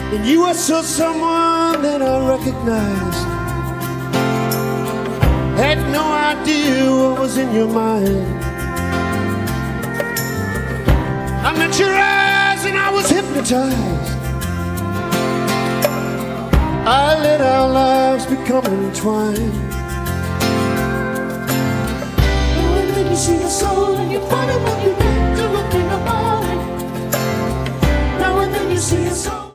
and you were still someone that I recognized. Had no idea what was in your mind. I met your eyes and I was hypnotized. I let our lives become entwined. And when you see the soul in your